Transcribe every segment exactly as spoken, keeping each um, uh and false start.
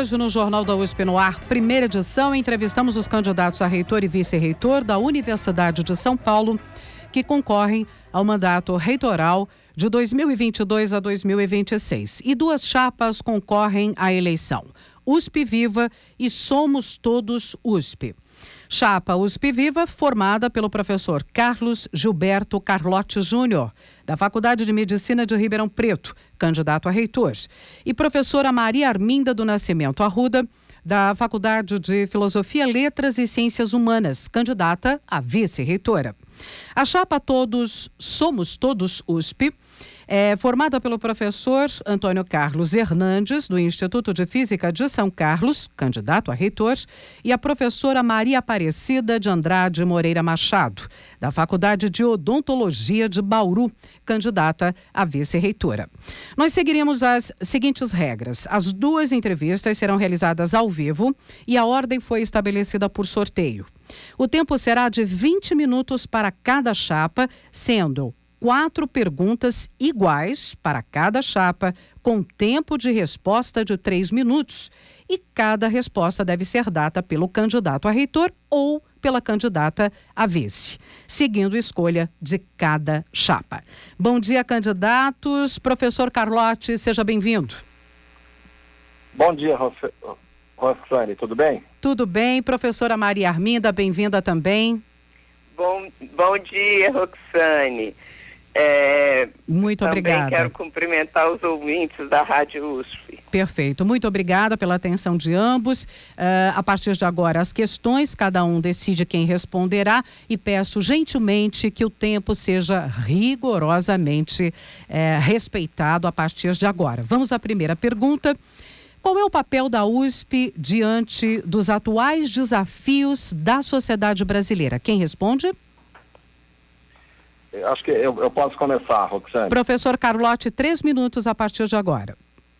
Hoje, no Jornal da U S P no Ar, primeira edição, entrevistamos os candidatos a reitor e vice-reitor da Universidade de São Paulo, que concorrem ao mandato reitoral de dois mil e vinte e dois a dois mil e vinte e seis. E duas chapas concorrem à eleição: U S P Viva e Somos Todos U S P. Chapa U S P Viva, formada pelo professor Carlos Gilberto Carlotti Júnior, da Faculdade de Medicina de Ribeirão Preto, candidato a reitor, e professora Maria Arminda do Nascimento Arruda, da Faculdade de Filosofia, Letras e Ciências Humanas, candidata a vice-reitora. A chapa Todos Somos Todos U S P é formada pelo professor Antônio Carlos Hernandes, do Instituto de Física de São Carlos, candidato a reitor, e a professora Maria Aparecida de Andrade Moreira Machado, da Faculdade de Odontologia de Bauru, candidata a vice-reitora. Nós seguiremos as seguintes regras. As duas entrevistas serão realizadas ao vivo e a ordem foi estabelecida por sorteio. O tempo será de vinte minutos para cada chapa, sendo quatro perguntas iguais para cada chapa, com tempo de resposta de três minutos. E cada resposta deve ser dada pelo candidato a reitor ou pela candidata a vice, seguindo a escolha de cada chapa. Bom dia, candidatos. Professor Carlotti, seja bem-vindo. Bom dia, Roxane, tudo bem? Tudo bem. Professora Maria Arminda, bem-vinda também. Bom, bom dia, Roxane. É, Muito também obrigada. Quero cumprimentar os ouvintes da Rádio U S P. Perfeito. Muito obrigada pela atenção de ambos. Uh, a partir de agora, as questões, cada um decide quem responderá e peço gentilmente que o tempo seja rigorosamente eh, respeitado a partir de agora. Vamos à primeira pergunta. Qual é o papel da U S P diante dos atuais desafios da sociedade brasileira? Quem responde? Acho que eu, eu posso começar, Roxane. Professor Carlotti, três minutos a partir de agora.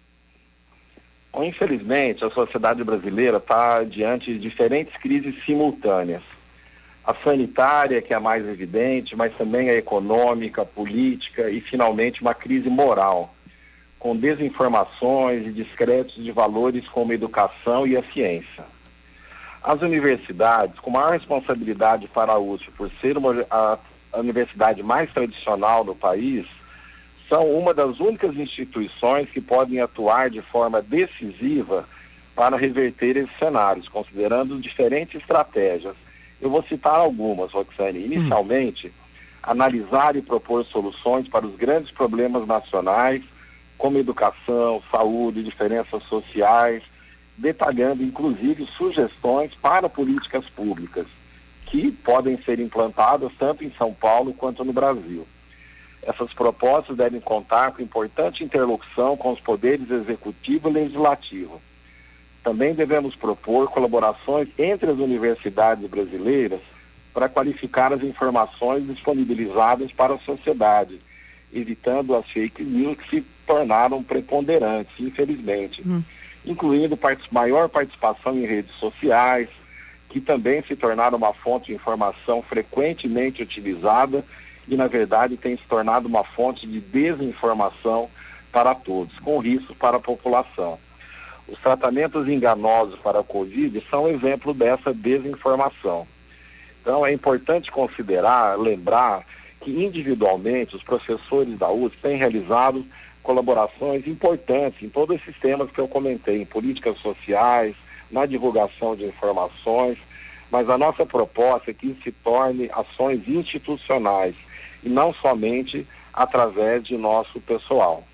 Bom, infelizmente, a sociedade brasileira está diante de diferentes crises simultâneas. A sanitária, que é a mais evidente, mas também a econômica, a política e, finalmente, uma crise moral, com desinformações e descréditos de valores como a educação e a ciência. As universidades, com maior responsabilidade para a U S P, por ser uma, a, a universidade mais tradicional do país, são uma das únicas instituições que podem atuar de forma decisiva para reverter esses cenários, considerando diferentes estratégias. Eu vou citar algumas, Roxane. Inicialmente, hum. analisar e propor soluções para os grandes problemas nacionais, como educação, saúde, diferenças sociais, detalhando inclusive sugestões para políticas públicas que podem ser implantadas tanto em São Paulo quanto no Brasil. Essas propostas devem contar com importante interlocução com os poderes executivo e legislativo. Também devemos propor colaborações entre as universidades brasileiras para qualificar as informações disponibilizadas para a sociedade, evitando as fake news que se tornaram preponderantes, infelizmente, hum. incluindo part- maior participação em redes sociais, que também se tornaram uma fonte de informação frequentemente utilizada e, na verdade, tem se tornado uma fonte de desinformação para todos, com risco para a população. Os tratamentos enganosos para a Covid são exemplo dessa desinformação. Então, é importante considerar, lembrar que individualmente os professores da U S P têm realizado colaborações importantes em todos esses temas que eu comentei, em políticas sociais, na divulgação de informações, mas a nossa proposta é que isso se torne ações institucionais e não somente através de nosso pessoal.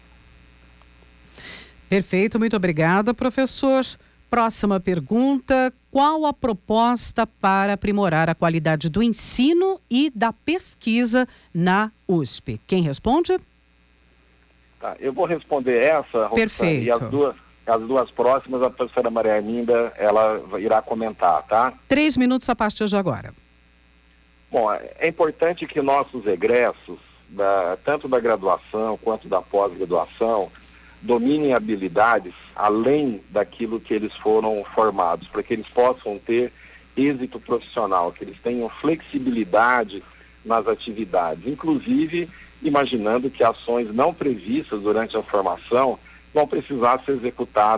Perfeito, muito obrigada, professor. Próxima pergunta: qual a proposta para aprimorar a qualidade do ensino e da pesquisa na U S P? Quem responde? Tá, eu vou responder essa, Perfeito. E as duas, as duas próximas, a professora Maria Arminda, ela irá comentar, tá? Três minutos a partir de agora. Bom, é importante que nossos egressos, da, tanto da graduação quanto da pós-graduação, dominem habilidades além daquilo que eles foram formados, para que eles possam ter êxito profissional, que eles tenham flexibilidade nas atividades, inclusive imaginando que ações não previstas durante a formação vão precisar ser executadas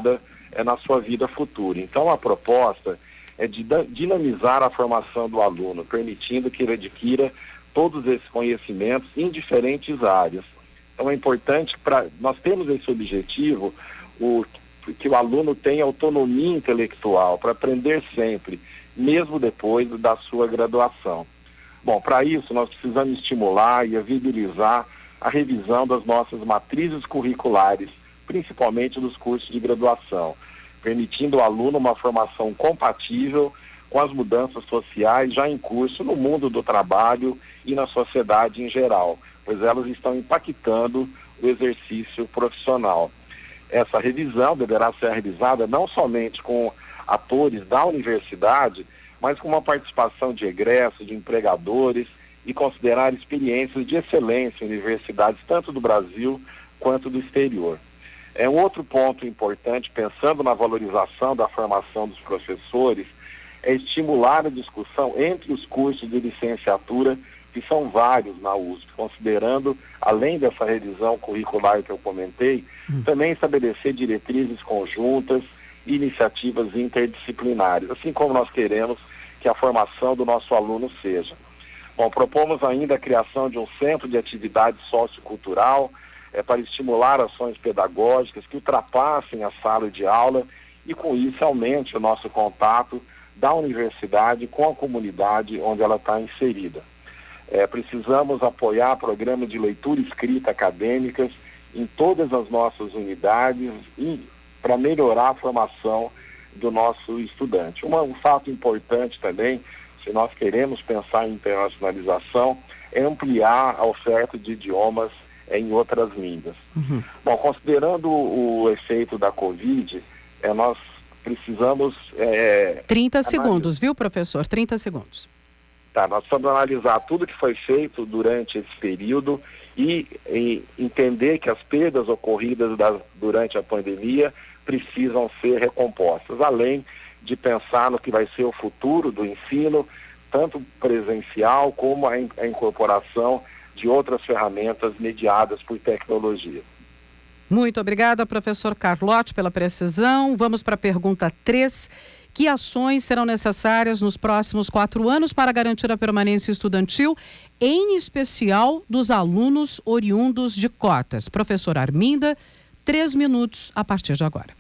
é, na sua vida futura. Então, a proposta é de dinamizar a formação do aluno, permitindo que ele adquira todos esses conhecimentos em diferentes áreas. Então, é importante, para nós temos esse objetivo, o, que o aluno tenha autonomia intelectual para aprender sempre, mesmo depois da sua graduação. Bom, para isso, nós precisamos estimular e viabilizar a revisão das nossas matrizes curriculares, principalmente dos cursos de graduação, permitindo ao aluno uma formação compatível com as mudanças sociais já em curso no mundo do trabalho e na sociedade em geral, pois elas estão impactando o exercício profissional. Essa revisão deverá ser realizada não somente com atores da universidade, mas com uma participação de egressos, de empregadores e considerar experiências de excelência em universidades tanto do Brasil quanto do exterior. É um outro ponto importante, pensando na valorização da formação dos professores, é estimular a discussão entre os cursos de licenciatura, que são vários na U S P, considerando, além dessa revisão curricular que eu comentei, hum. também estabelecer diretrizes conjuntas e iniciativas interdisciplinares, assim como nós queremos que a formação do nosso aluno seja. Bom, propomos ainda a criação de um centro de atividade sociocultural é, para estimular ações pedagógicas que ultrapassem a sala de aula e, com isso, aumente o nosso contato da universidade com a comunidade onde ela está inserida. É, precisamos apoiar programas de leitura e escrita acadêmicas em todas as nossas unidades e para melhorar a formação do nosso estudante. Uma, um fato importante também, se nós queremos pensar em internacionalização, é ampliar a oferta de idiomas em outras línguas. Uhum. Bom, considerando o, o efeito da Covid, é, nós precisamos... É, trinta analisar... segundos, viu, professor? trinta segundos. Tá, nós precisamos analisar tudo que foi feito durante esse período e, e entender que as perdas ocorridas da, durante a pandemia precisam ser recompostas, além de pensar no que vai ser o futuro do ensino, tanto presencial como a, a incorporação de outras ferramentas mediadas por tecnologia. Muito obrigada, professor Carlotti, pela precisão. Vamos para a pergunta três. Que ações serão necessárias nos próximos quatro anos para garantir a permanência estudantil, em especial dos alunos oriundos de cotas? Professor Arminda, três minutos a partir de agora.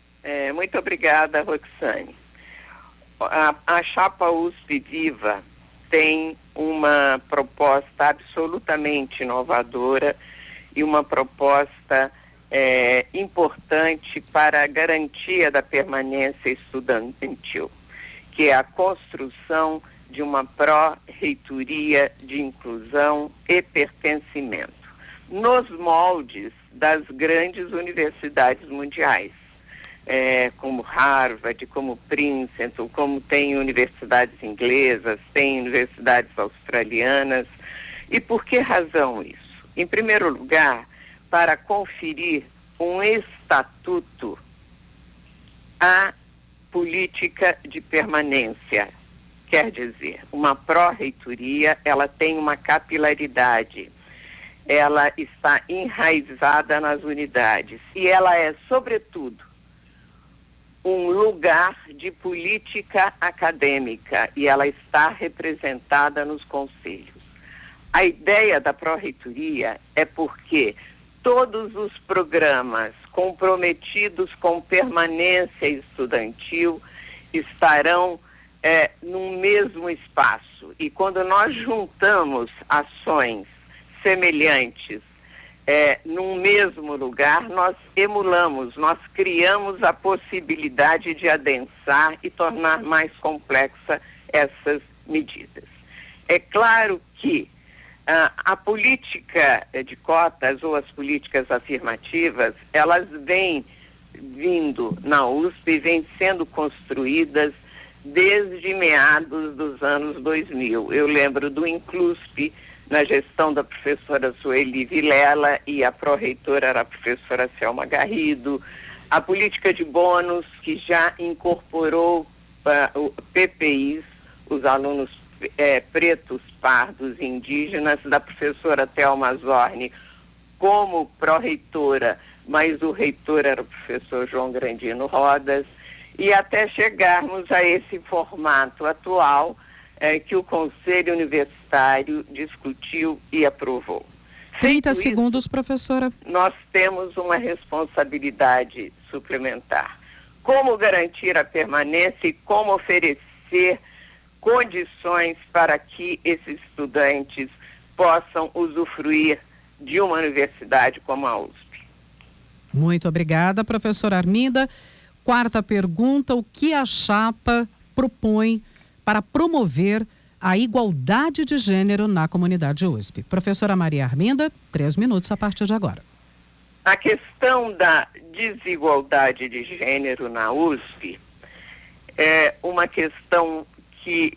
É, muito obrigada, Roxane. A, a Chapa U S P Viva tem uma proposta absolutamente inovadora e uma proposta é, importante para a garantia da permanência estudantil, que é a construção de uma pró-reitoria de inclusão e pertencimento, nos moldes das grandes universidades mundiais. É, como Harvard, como Princeton, como tem universidades inglesas, tem universidades australianas. E por que razão isso? Em primeiro lugar, para conferir um estatuto à política de permanência. Quer dizer, uma pró-reitoria, ela tem uma capilaridade, ela está enraizada nas unidades e ela é, sobretudo, um lugar de política acadêmica e ela está representada nos conselhos. A ideia da pró-reitoria é porque todos os programas comprometidos com permanência estudantil estarão é, num mesmo espaço. E quando nós juntamos ações semelhantes É, num mesmo lugar, nós emulamos, nós criamos a possibilidade de adensar e tornar mais complexa essas medidas. É claro que ah, a política de cotas ou as políticas afirmativas, elas vêm vindo na U S P, vêm sendo construídas desde meados dos anos dois mil. Eu lembro do Inclusp, na gestão da professora Sueli Vilela, e a pró-reitora era a professora Selma Garrido, a política de bônus, que já incorporou uh, o P P Is, os alunos eh, pretos, pardos e indígenas, da professora Thelma Zorni como pró-reitora mas o reitor era o professor João Grandino Rodas, e até chegarmos a esse formato atual é, que o Conselho Universitário discutiu e aprovou. trinta Feito segundos, isso, professora. nós temos uma responsabilidade suplementar. Como garantir a permanência e como oferecer condições para que esses estudantes possam usufruir de uma universidade como a U S P. Muito obrigada, professora Arminda. Quarta pergunta: o que a chapa propõe para promover a igualdade de gênero na comunidade U S P? Professora Maria Arminda, três minutos a partir de agora. A questão da desigualdade de gênero na U S P é uma questão que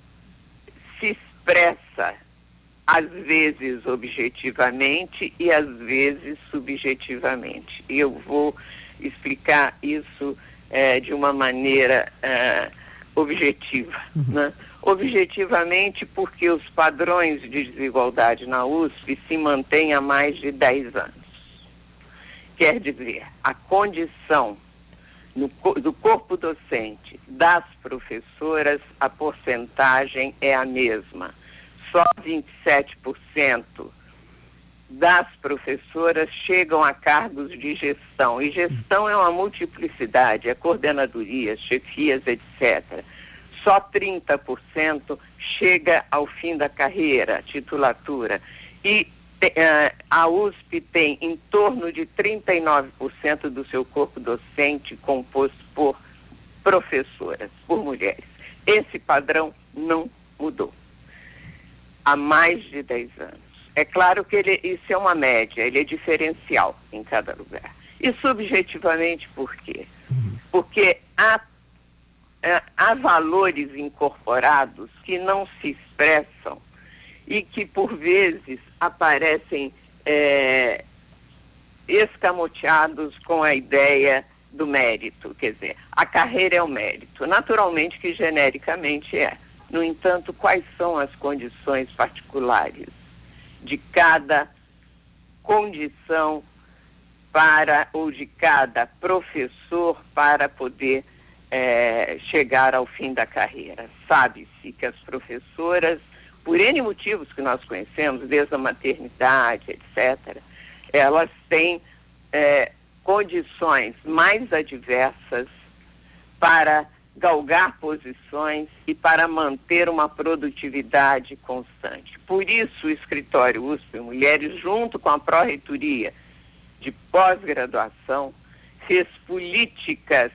se expressa às vezes objetivamente e às vezes subjetivamente. E eu vou explicar isso é, de uma maneira é, objetiva, uhum. né? Objetivamente porque os padrões de desigualdade na U S P se mantêm há mais de dez anos. Quer dizer, a condição no, do corpo docente das professoras, a porcentagem é a mesma. Só vinte e sete por cento das professoras chegam a cargos de gestão. E gestão é uma multiplicidade, é coordenadoria, chefias, etcétera. Só trinta por cento chega ao fim da carreira, titulatura. E uh, a U S P tem em torno de trinta e nove por cento do seu corpo docente composto por professoras, por mulheres. Esse padrão não mudou há mais de dez anos. É claro que ele, isso é uma média, ele é diferencial em cada lugar. E subjetivamente por quê? Porque há, há valores incorporados que não se expressam e que por vezes aparecem é, escamoteados com a ideia do mérito. Quer dizer, a carreira é o mérito. Naturalmente que genericamente é. No entanto, quais são as condições particulares de cada condição para, ou de cada professor para poder é, chegar ao fim da carreira? Sabe-se que as professoras, por N motivos que nós conhecemos, desde a maternidade, etcétera, elas têm é, condições mais adversas para galgar posições e para manter uma produtividade constante. Por isso, o escritório U S P Mulheres, junto com a Pró-Reitoria de Pós-Graduação, fez políticas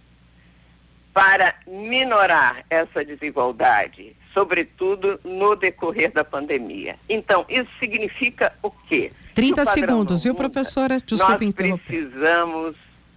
para minorar essa desigualdade, sobretudo no decorrer da pandemia. Então, isso significa o quê? trinta segundos, viu, professora? Desculpe interromper. Nós precisamos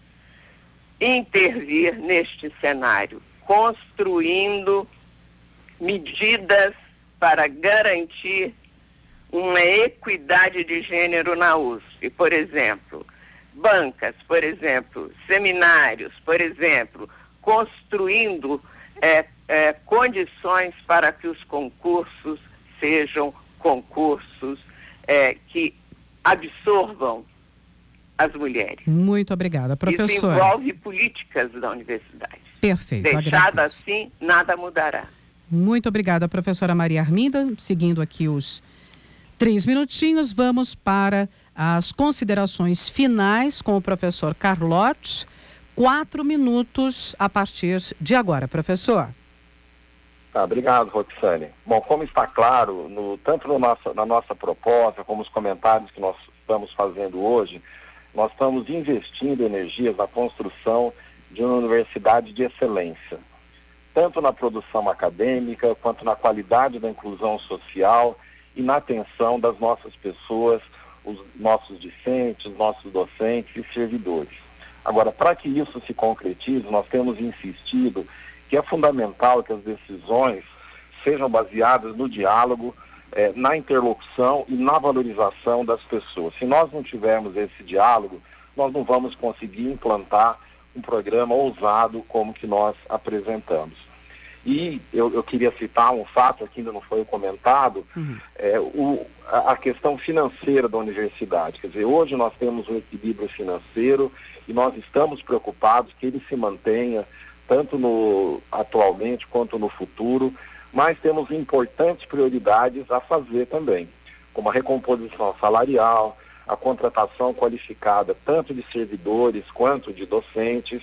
intervir neste cenário, construindo medidas para garantir uma equidade de gênero na U S P. Por exemplo, bancas, por exemplo, seminários, por exemplo, construindo é, é, condições para que os concursos sejam concursos é, que absorvam as mulheres. Muito obrigada, professora. Isso envolve políticas da universidade. Perfeito. Deixada assim, nada mudará. Muito obrigada, professora Maria Arminda. Seguindo aqui os três minutinhos, vamos para as considerações finais com o professor Carlotti. Quatro minutos a partir de agora, professor. Tá, obrigado, Roxane. Bom, como está claro, no, tanto no nossa, na nossa proposta, como os comentários que nós estamos fazendo hoje, nós estamos investindo energias na construção de uma universidade de excelência, tanto na produção acadêmica, quanto na qualidade da inclusão social e na atenção das nossas pessoas, os nossos discentes, os nossos docentes e servidores. Agora, para que isso se concretize, nós temos insistido que é fundamental que as decisões sejam baseadas no diálogo, É, na interlocução e na valorização das pessoas. Se nós não tivermos esse diálogo, nós não vamos conseguir implantar um programa ousado como que nós apresentamos. E eu, eu queria citar um fato que ainda não foi comentado, uhum. é, o, a, a questão financeira da universidade. Quer dizer, hoje nós temos um equilíbrio financeiro e nós estamos preocupados que ele se mantenha tanto no, atualmente quanto no futuro, mas temos importantes prioridades a fazer também, como a recomposição salarial, a contratação qualificada tanto de servidores quanto de docentes,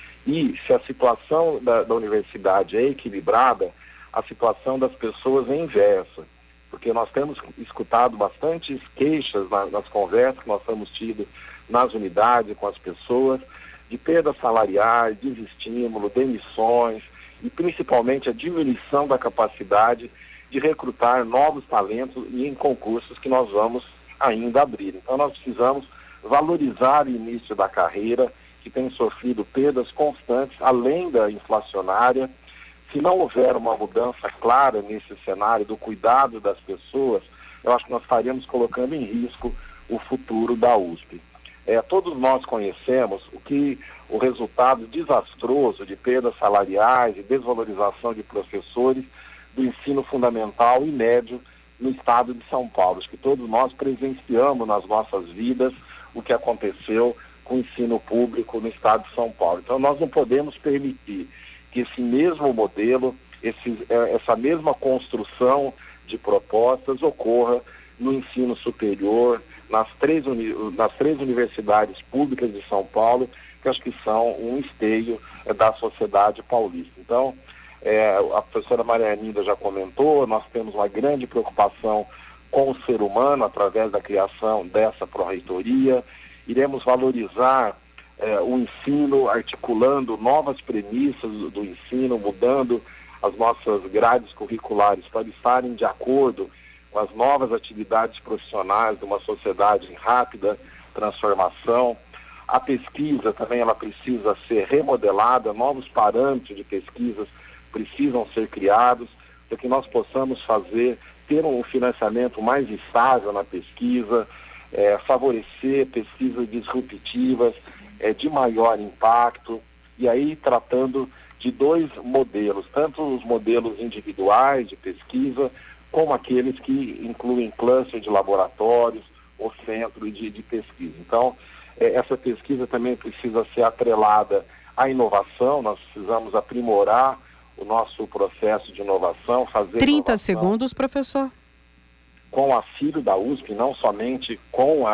e se a situação da, da universidade é equilibrada, a situação das pessoas é inversa, porque nós temos escutado bastantes queixas na, nas conversas que nós temos tido nas unidades com as pessoas, de perdas salariais, desestímulo, demissões e principalmente a diminuição da capacidade de recrutar novos talentos e em concursos que nós vamos ainda abrir. Então nós precisamos valorizar o início da carreira, que tem sofrido perdas constantes, além da inflacionária. Se não houver uma mudança clara nesse cenário do cuidado das pessoas, eu acho que nós estaríamos colocando em risco o futuro da U S P. É, todos nós conhecemos o que o resultado desastroso de perdas salariais e desvalorização de professores do ensino fundamental e médio no estado de São Paulo. Acho que todos nós presenciamos nas nossas vidas o que aconteceu com o ensino público no estado de São Paulo. Então nós não podemos permitir que esse mesmo modelo, esse, essa mesma construção de propostas ocorra no ensino superior, nas três, uni, nas três universidades públicas de São Paulo, que acho que são um esteio é, da sociedade paulista. Então, é, a professora Maria Arminda já comentou, nós temos uma grande preocupação com o ser humano através da criação dessa pró-reitoria. Iremos valorizar é, o ensino, articulando novas premissas do, do ensino, mudando as nossas grades curriculares para estarem de acordo com as novas atividades profissionais de uma sociedade em rápida transformação. A pesquisa também ela precisa ser remodelada, novos parâmetros de pesquisas precisam ser criados para que nós possamos fazer, ter um financiamento mais estável na pesquisa, é, favorecer pesquisas disruptivas, é, de maior impacto, e aí tratando de dois modelos, tanto os modelos individuais de pesquisa, como aqueles que incluem cluster de laboratórios ou centro de, de pesquisa. Então, eh, essa pesquisa também precisa ser atrelada à inovação, nós precisamos aprimorar o nosso processo de inovação, fazer trinta inovação segundos, professor. Com o auxílio da U S P, não somente com a,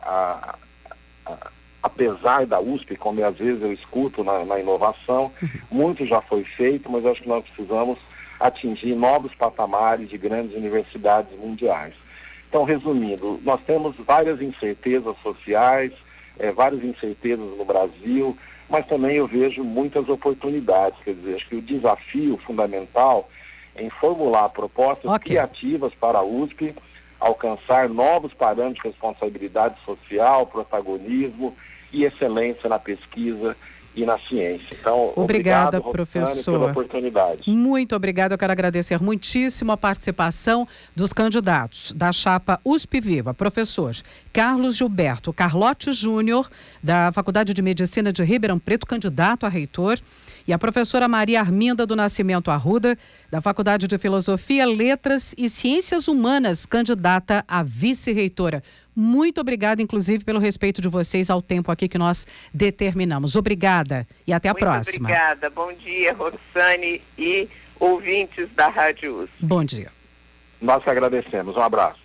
a, a apesar da U S P, como às vezes eu escuto na, na inovação, uhum. muito já foi feito, mas acho que nós precisamos atingir novos patamares de grandes universidades mundiais. Então, resumindo, nós temos várias incertezas sociais, é, várias incertezas no Brasil, mas também eu vejo muitas oportunidades. Quer dizer, acho que o desafio fundamental é em formular propostas okay. criativas para a U S P, alcançar novos parâmetros de responsabilidade social, protagonismo e excelência na pesquisa e na ciência. Então, obrigada, obrigado, professor, pela oportunidade. Muito obrigada. Eu quero agradecer muitíssimo a participação dos candidatos da chapa U S P Viva, professores Carlos Gilberto Carlotti Júnior, da Faculdade de Medicina de Ribeirão Preto, candidato a reitor, e a professora Maria Arminda do Nascimento Arruda, da Faculdade de Filosofia, Letras e Ciências Humanas, candidata a vice-reitora. Muito obrigada, inclusive, pelo respeito de vocês ao tempo aqui que nós determinamos. Obrigada e até a Muito próxima. Obrigada. Bom dia, Roxane e ouvintes da Rádio U S P. Bom dia. Nós que agradecemos. Um abraço.